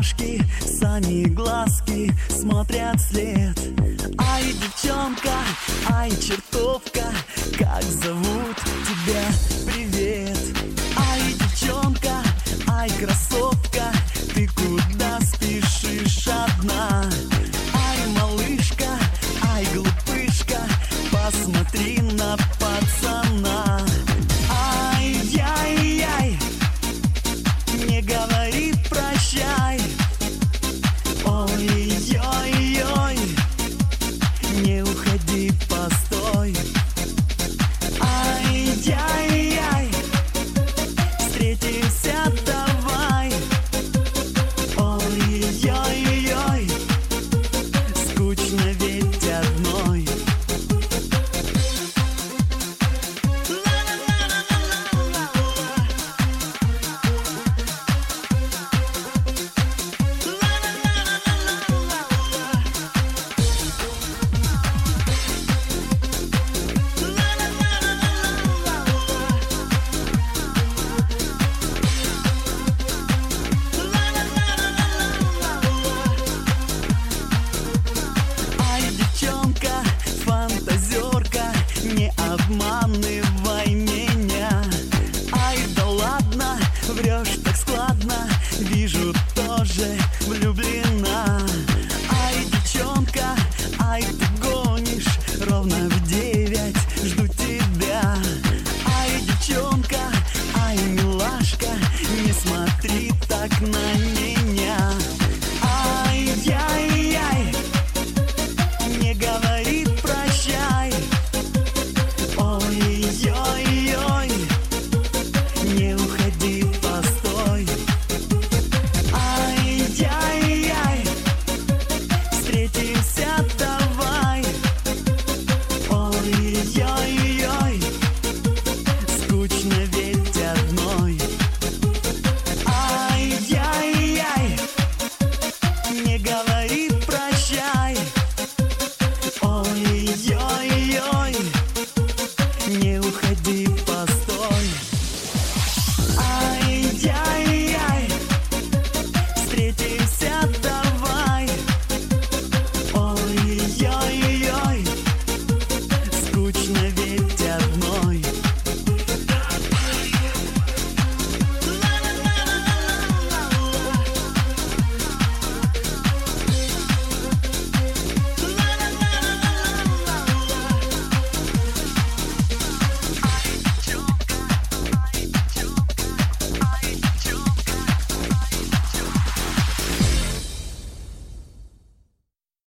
ножки, сами глазки смотрят вслед. Ай, девчонка, ай, чертовка, как зовут тебя? Привет. Ай, девчонка, ай, красотка, ты куда спешишь одна? Ай, малышка, ай, глупышка, посмотри на пацана. Ай-яй-яй, не говори прощай. Ой-ой-ой, не уходи, постой. Ай-яй-яй, встретимся давай. Ой-ой-ой, скучно ведь одной. Не обманывай меня. Ай, да ладно, врешь так складно, вижу, тоже влюблена. Ай, девчонка, ай, ты гонишь, ровно в 9 жду тебя. Ай, девчонка, ай, милашка, не смотри так на